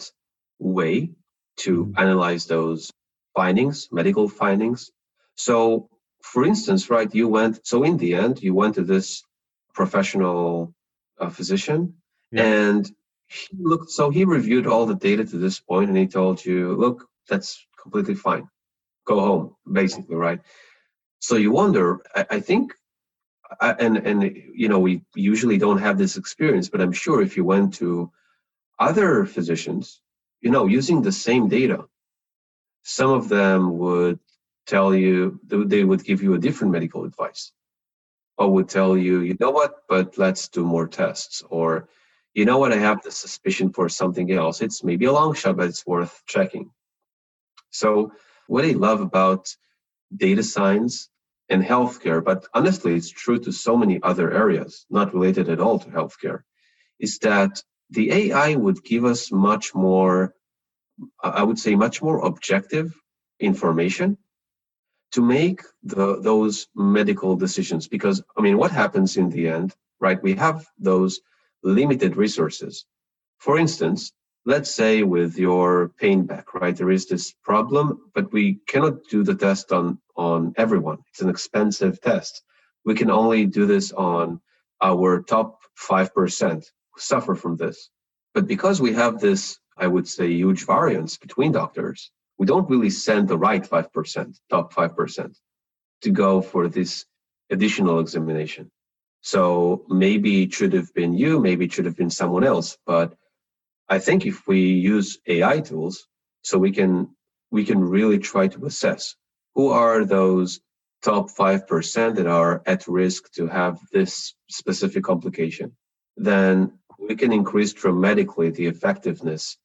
way to mm-hmm. analyze those findings, medical findings. So, for instance, right, you went, so in the end, you went to this professional uh, physician, yeah. and he looked, so he reviewed all the data to this point, and he told you, look, that's completely fine. Go home, basically, right? So you wonder, I, I think, I, and, and, you know, we usually don't have this experience, but I'm sure if you went to other physicians, you know, using the same data, some of them would tell you, they would give you a different medical advice, or would tell you, you know what, but let's do more tests, or, you know what, I have the suspicion for something else. It's maybe a long shot, but it's worth checking. So what I love about data science and healthcare, but honestly, it's true to so many other areas, not related at all to healthcare, is that the A I would give us much more, I would say, much more objective information to make the, those medical decisions. Because, I mean, what happens in the end, right? We have those limited resources. For instance, let's say with your pain back, right? There is this problem, but we cannot do the test on, on everyone. It's an expensive test. We can only do this on our top five percent who suffer from this. But because we have this, I would say, huge variance between doctors, we don't really send the right five percent, top five percent, to go for this additional examination. So maybe it should have been you, maybe it should have been someone else. But I think if we use A I tools, so we can we can really try to assess who are those top five percent that are at risk to have this specific complication, then we can increase dramatically the effectiveness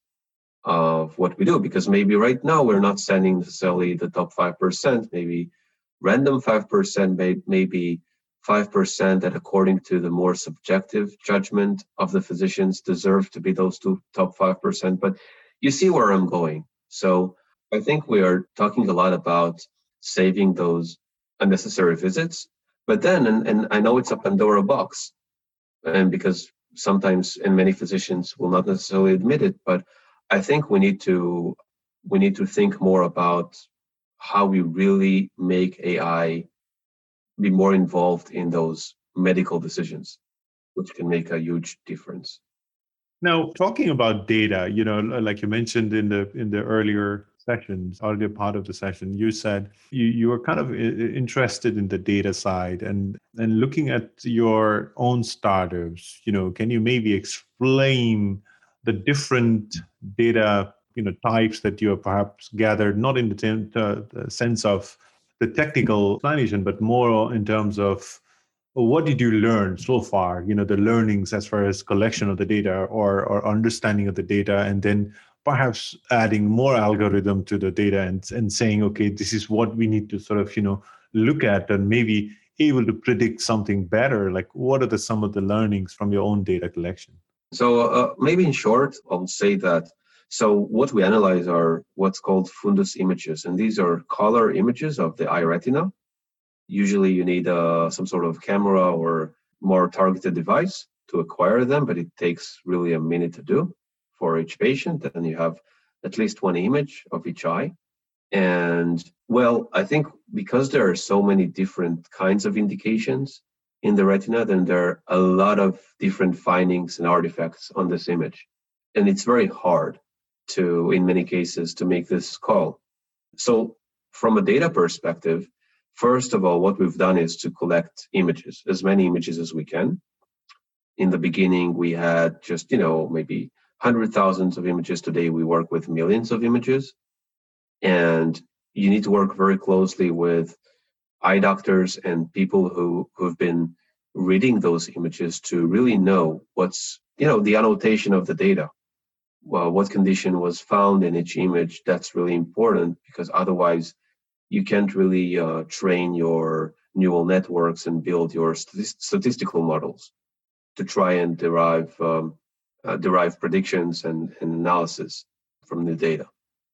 of what we do. Because maybe right now we're not sending necessarily the top five percent, maybe random five percent, maybe five percent that according to the more subjective judgment of the physicians deserve to be those two top five percent. But you see where I'm going. So I think we are talking a lot about saving those unnecessary visits. But then, and, and I know it's a Pandora box, and because sometimes, and many physicians will not necessarily admit it, but I think we need to we need to think more about how we really make A I be more involved in those medical decisions, which can make a huge difference. Now, talking about data, you know, like you mentioned in the in the earlier sessions, earlier part of the session, you said you, you were kind of interested in the data side and and looking at your own startups. You know, can you maybe explain the different data, you know, types that you have perhaps gathered, not in the, ten, uh, the sense of the technical explanation, but more in terms of well, what did you learn so far? You know, the learnings as far as collection of the data or or understanding of the data, and then perhaps adding more algorithm to the data and, and saying, okay, this is what we need to sort of, you know, look at and maybe able to predict something better. Like, what are the some of the learnings from your own data collection? So uh, maybe in short, I'll say that. So what we analyze are what's called fundus images, and these are color images of the eye retina. Usually you need uh, some sort of camera or more targeted device to acquire them, but it takes really a minute to do for each patient. And you have at least one image of each eye. And well, I think because there are so many different kinds of indications in the retina, then there are a lot of different findings and artifacts on this image. And it's very hard to, in many cases, to make this call. So from a data perspective, first of all, what we've done is to collect images, as many images as we can. In the beginning, we had just, you know, maybe hundred thousands of images. Today, we work with millions of images. And you need to work very closely with eye doctors and people who, who've been reading those images to really know what's, you know, the annotation of the data. Well, what condition was found in each image. That's really important because otherwise you can't really uh, train your neural networks and build your st- statistical models to try and derive um, uh, derive predictions and, and analysis from the data.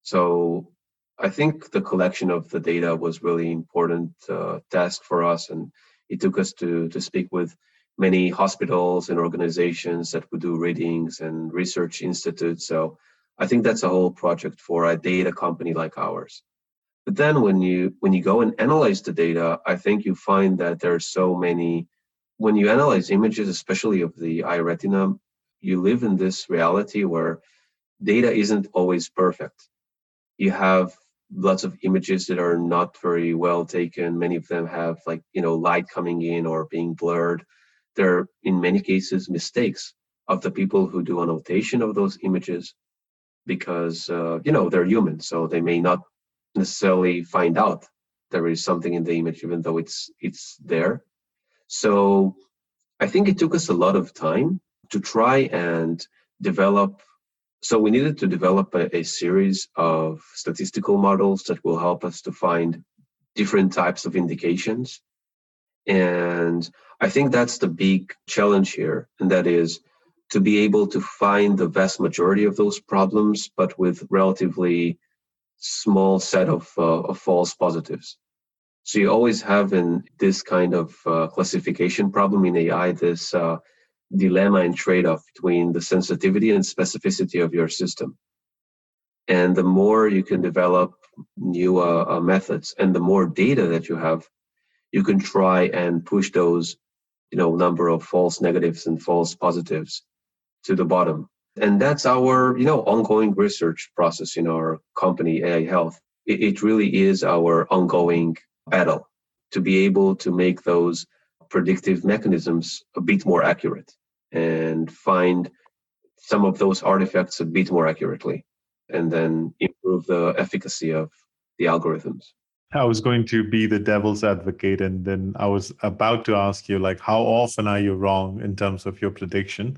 So I think the collection of the data was really important uh, task for us, and it took us to to speak with many hospitals and organizations that would do readings and research institutes. So I think that's a whole project for a data company like ours. But then when you when you go and analyze the data, I think you find that there are so many. When you analyze images, especially of the eye retina, you live in this reality where data isn't always perfect. You have lots of images that are not very well taken. Many of them have, like, you know, light coming in or being blurred. There are, in many cases, mistakes of the people who do annotation of those images because, uh, you know, they're human, so they may not necessarily find out there is something in the image, even though it's it's there. So I think it took us a lot of time to try and develop. So we needed to develop a, a series of statistical models that will help us to find different types of indications. And I think that's the big challenge here, and that is to be able to find the vast majority of those problems, but with relatively small set of, uh, of false positives. So you always have in this kind of uh, classification problem in A I, this uh, dilemma and trade-off between the sensitivity and specificity of your system. And the more you can develop new uh, uh, methods and the more data that you have, you can try and push those, you know, number of false negatives and false positives to the bottom. And that's our, you know, ongoing research process in our company, A I Health. It, it really is our ongoing battle to be able to make those predictive mechanisms a bit more accurate and find some of those artifacts a bit more accurately, and then improve the efficacy of the algorithms. I was going to be the devil's advocate, and then I was about to ask you, like, how often are you wrong in terms of your prediction?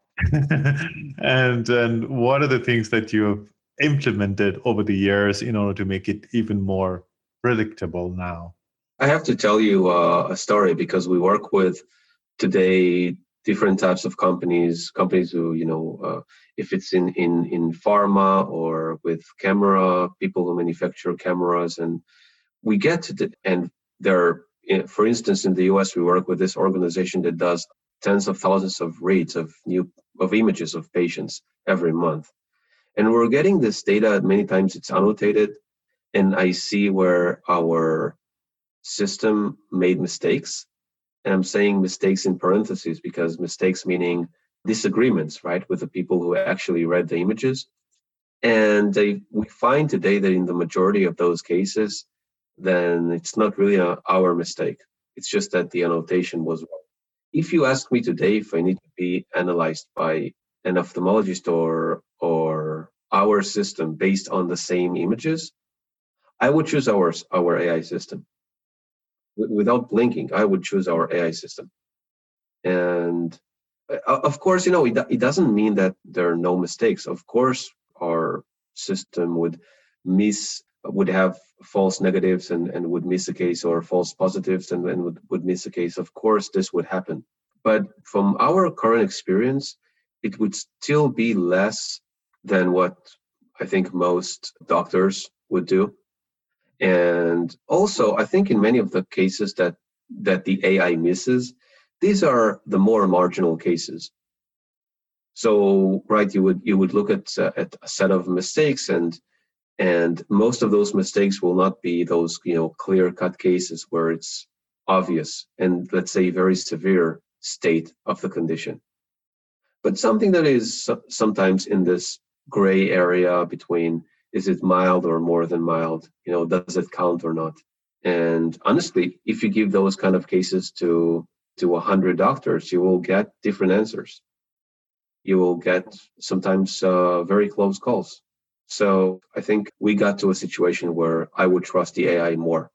and and what are the things that you have implemented over the years in order to make it even more predictable now? I have to tell you uh, a story, because we work with today different types of companies, companies who, you know, uh, if it's in, in, in pharma or with camera, people who manufacture cameras, and we get to the, and there, for instance, in the U S, we work with this organization that does tens of thousands of reads of new of images of patients every month. And we're getting this data, many times it's annotated, and I see where our system made mistakes. And I'm saying mistakes in parentheses, because mistakes meaning disagreements, right, with the people who actually read the images. And they, we find today that in the majority of those cases, then it's not really a, our mistake. It's just that the annotation was wrong. If you ask me today if I need to be analyzed by an ophthalmologist or or our system based on the same images, I would choose our our A I system. W- without blinking, I would choose our A I system. And uh, of course, you know, it, it doesn't mean that there are no mistakes. Of course, our system would miss would have false negatives and, and would miss a case, or false positives and, and would, would miss a case. Of course, this would happen. But from our current experience, it would still be less than what I think most doctors would do. And also, I think in many of the cases that, that the A I misses, these are the more marginal cases. So, right, you would you would look at, uh, at a set of mistakes, and And most of those mistakes will not be those, you know, clear-cut cases where it's obvious and, let's say, very severe state of the condition. But something that is sometimes in this gray area between, is it mild or more than mild? You know, does it count or not? And honestly, if you give those kind of cases to to a hundred doctors, you will get different answers. You will get sometimes uh, very close calls. So I think we got to a situation where I would trust the A I more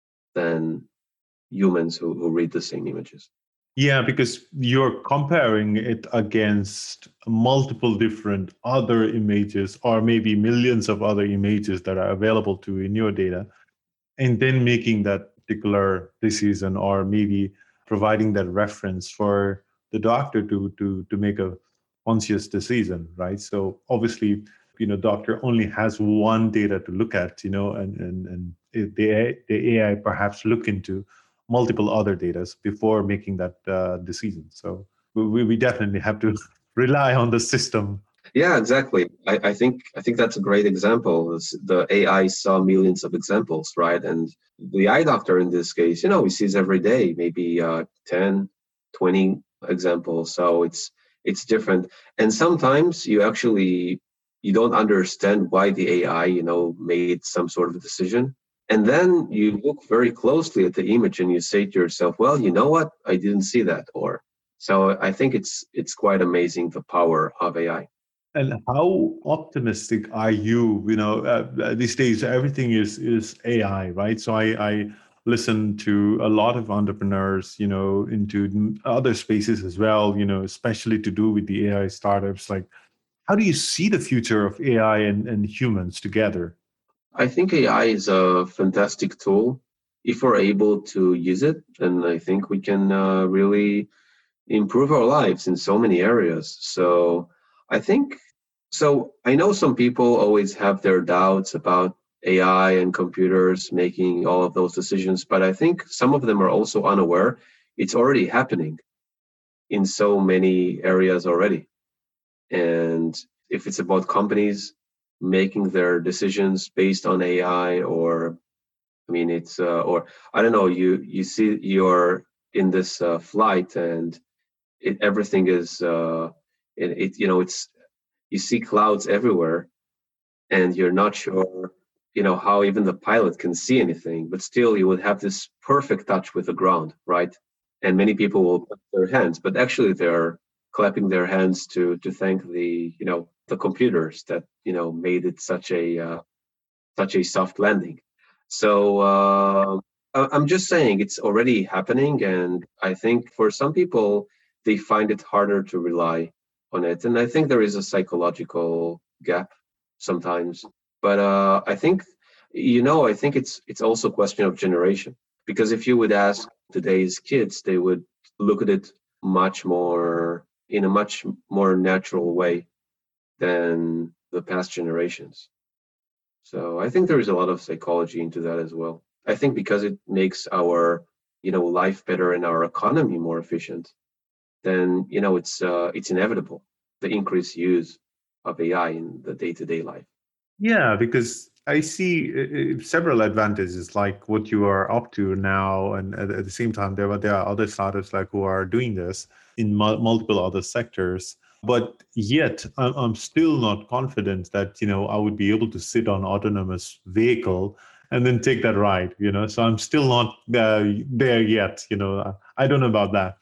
than humans who, who read the same images. Yeah, because you're comparing it against multiple different other images, or maybe millions of other images that are available to you in your data, and then making that particular decision, or maybe providing that reference for the doctor to to to make a conscious decision, right? So obviously, you know, doctor only has one data to look at, you know, and and and it, the the A I perhaps look into multiple other data before making that uh, decision. So we we definitely have to rely on the system. Yeah, exactly. I, I think I think that's a great example. The A I saw millions of examples, right? And the eye doctor in this case, you know, he sees every day maybe uh, ten, twenty examples. So it's it's different. And sometimes you actually you don't understand why the A I, you know, made some sort of decision. And then you look very closely at the image and you say to yourself, well, you know what? I didn't see that. Or so I think it's it's quite amazing, the power of A I. And how optimistic are you? You know, uh, these days everything is is A I, right? So I, I listen to a lot of entrepreneurs, you know, into other spaces as well, you know, especially to do with the A I startups. Like, how do you see the future of A I and, and humans together? I think A I is a fantastic tool if we're able to use it, and I think we can uh, really improve our lives in so many areas. So I think, so I know some people always have their doubts about A I and computers making all of those decisions, but I think some of them are also unaware it's already happening. in so many areas already. And if it's about companies making their decisions based on A I, or I mean, it's uh, or I don't know, you you see you're in this uh, flight and it, everything is uh, it, it you know it's you see clouds everywhere and you're not sure you know how even the pilot can see anything, but still you would have this perfect touch with the ground, right? And many people will clap their hands, but actually they're clapping their hands to to thank the you know the computers that you know made it such a uh, such a soft landing. So uh, I- I'm just saying it's already happening, and I think for some people they find it harder to rely on it, and I think there is a psychological gap sometimes. But uh, I think you know I think it's it's also a question of generation, because if you would ask today's kids, they would look at it much more in a much more natural way than the past generations. So I think there is a lot of psychology into that as well. I think because it makes our, you know, life better and our economy more efficient, then you know it's uh, it's inevitable the increased use of A I in the day-to-day life. Yeah, because I see uh, uh, several advantages, like what you are up to now, and at, at the same time, there are there are other startups like who are doing this in mul- multiple other sectors. But yet, I'm, I'm still not confident that you know I would be able to sit on autonomous vehicle and then take that ride. You know, so I'm still not uh, there yet. You know, I don't know about that.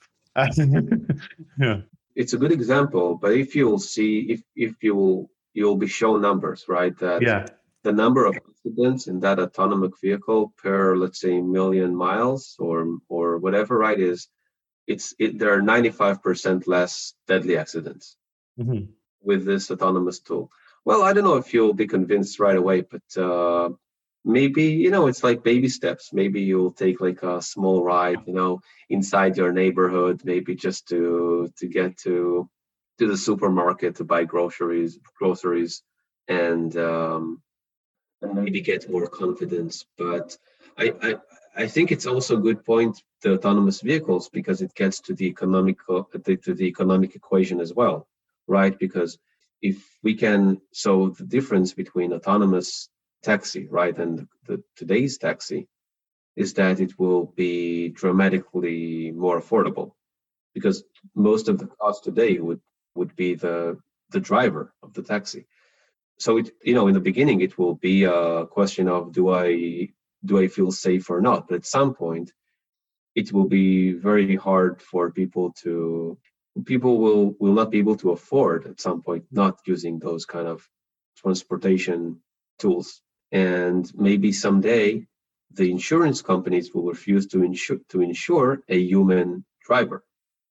Yeah, It's a good example, but if you'll see, if if you will, you'll be shown numbers, right? That yeah. the number of accidents in that autonomous vehicle per, let's say, million miles or or whatever, right, is it's it, there are ninety-five percent less deadly accidents Mhm. with this autonomous tool. Well, I don't know if you'll be convinced right away, but uh, maybe you know it's like baby steps. Maybe you'll take like a small ride, you know, inside your neighborhood, maybe just to to get to to the supermarket to buy groceries, groceries, and um, and maybe get more confidence. But I, I I think it's also a good point the autonomous vehicles because it gets to the economical to the economic equation as well, right? Because if we can, so the difference between autonomous taxi, right, and the today's taxi is that it will be dramatically more affordable because most of the cost today would would be the the driver of the taxi. So it you know in the beginning it will be a question of do i do i feel safe or not, but at some point it will be very hard for people to people will will not be able to afford at some point not using those kind of transportation tools, and maybe someday the insurance companies will refuse to insure to insure a human driver,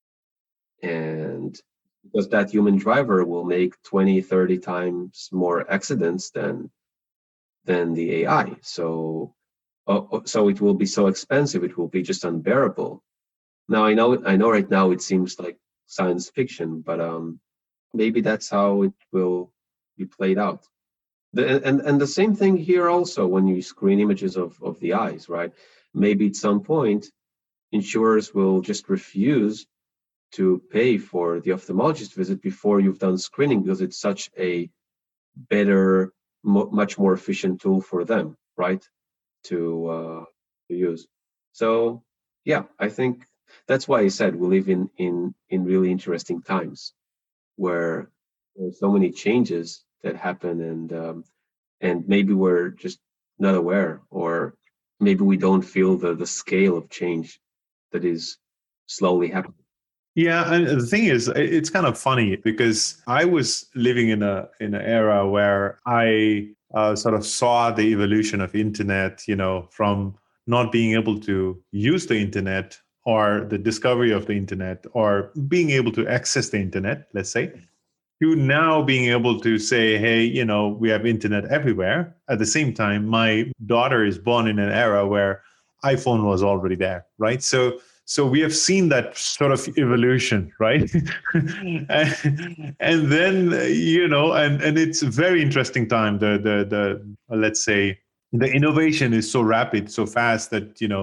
and because that human driver will make twenty thirty times more accidents than than the A I. So, uh, uh, so it will be so expensive, it will be just unbearable. Now, I know, I know, right now it seems like science fiction, but um, maybe that's how it will be played out. The, and and the same thing here also when you screen images of of the eyes, right? Maybe at some point, insurers will just refuse to pay for the ophthalmologist visit before you've done screening because it's such a better, mo- much more efficient tool for them, right? To uh, to use. So yeah, I think that's why I said we live in in in really interesting times where there's so many changes that happen, and um, and maybe we're just not aware, or maybe we don't feel the the scale of change that is slowly happening. Yeah, and the thing is, it's kind of funny because I was living in a in an era where I uh, sort of saw the evolution of internet, you know, from not being able to use the internet or the discovery of the internet or being able to access the internet, let's say, to now being able to say, hey, you know, we have internet everywhere. At the same time, my daughter is born in an era where iPhone was already there, right? So so we have seen that sort of evolution, right? and, and then uh, you know, and and it's a very interesting time. The the the uh, let's say the innovation is so rapid, so fast that you know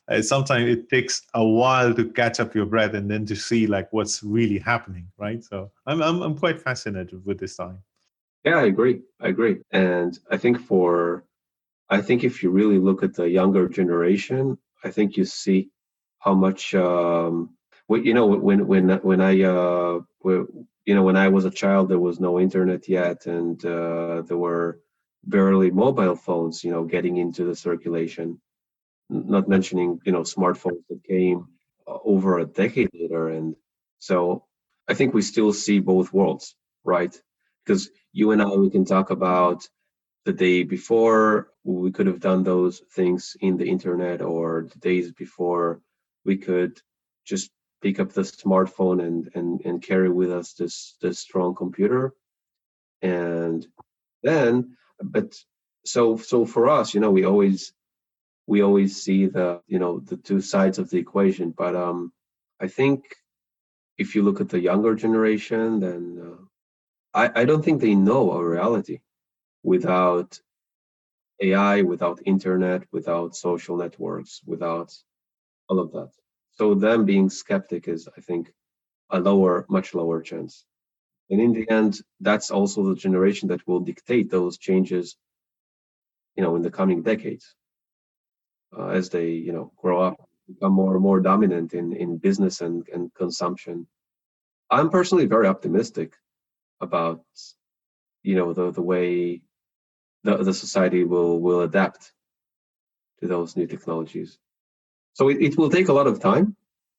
uh, sometimes it takes a while to catch up your breath and then to see like what's really happening, right? So I'm I'm I'm quite fascinated with this time. Yeah, I agree. I agree. And I think for I think if you really look at the younger generation, I think you see how much um wh- you know when when when I uh wh- you know when I was a child there was no internet yet, and uh, there were barely mobile phones, you know, getting into the circulation. N- Not mentioning, you know, smartphones that came uh, over a decade later. And so I think we still see both worlds, right? Because you and I, we can talk about the day before we could have done those things in the internet, or the days before we could just pick up the smartphone and and, and carry with us this this strong computer. And then but so so for us, you know, we always we always see the, you know, the two sides of the equation. But um I think if you look at the younger generation, then uh, I, I don't think they know our reality without A I, without internet, without social networks, without all of that. So them being skeptic is, I think, a lower, much lower chance. And in the end, that's also the generation that will dictate those changes, you know, in the coming decades, uh, as they, you know, grow up, become more and more dominant in, in business and, and consumption. I'm personally very optimistic about, you know, the, the way the, the society will, will adapt to those new technologies. So it, it will take a lot of time.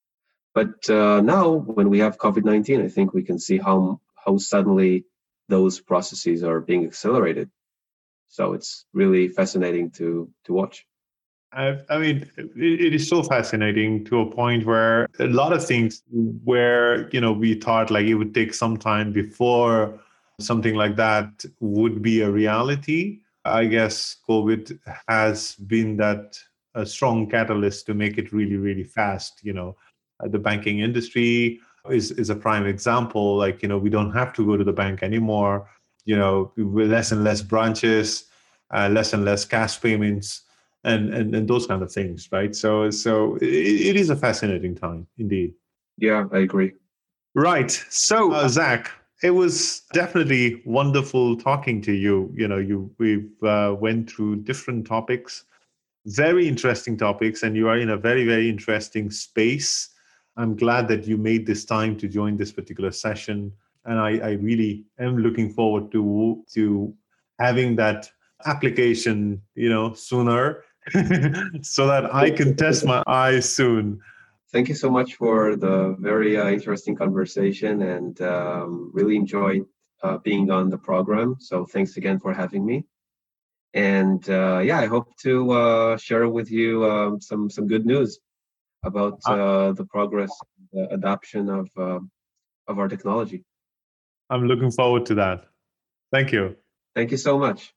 But uh, now, when we have COVID nineteen, I think we can see how how suddenly those processes are being accelerated. So it's really fascinating to to watch. I, I mean, it, it is so fascinating to a point where a lot of things where, you know, we thought like it would take some time before something like that would be a reality. I guess COVID has been that a strong catalyst to make it really, really fast. You know, Uh, the banking industry is, is a prime example. Like, you know, we don't have to go to the bank anymore. You know, with less and less branches, uh, less and less cash payments and, and and those kind of things, right? So so it, it is a fascinating time indeed. Yeah, I agree. Right. So uh, Zach, it was definitely wonderful talking to you. You know, you we've uh, went through different topics, very interesting topics, and you are in a very very interesting space. I'm glad that you made this time to join this particular session, and I, I really am looking forward to to having that application, you know, sooner, so that I can test my eyes soon. Thank you so much for the very uh, interesting conversation, and um, really enjoyed uh, being on the program. So thanks again for having me. And uh, yeah, I hope to uh, share with you um, some some good news about I, uh, the progress, the adoption of uh, of our technology. I'm looking forward to that. Thank you. Thank you so much.